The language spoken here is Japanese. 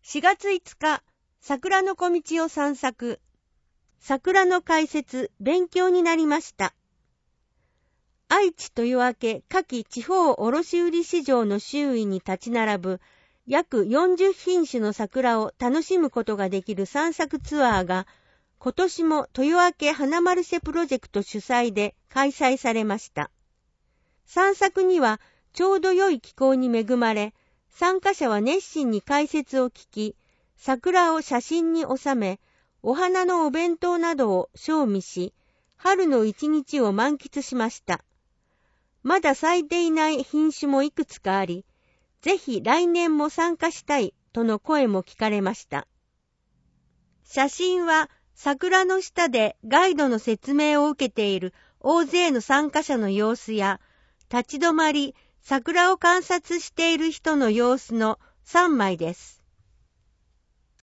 4月5日、桜の小道を散策。桜の解説、勉強になりました。愛知豊明夏季地方卸売市場の周囲に立ち並ぶ約40品種の桜を楽しむことができる散策ツアーが今年も豊明花マルシェプロジェクト主催で開催されました。散策にはちょうど良い気候に恵まれ、参加者は熱心に解説を聞き、桜を写真に収め、お花のお弁当などを賞味し、春の一日を満喫しました。まだ咲いていない品種もいくつかあり、ぜひ来年も参加したいとの声も聞かれました。写真は桜の下でガイドの説明を受けている大勢の参加者の様子や、立ち止まり桜を観察している人の様子の3枚です。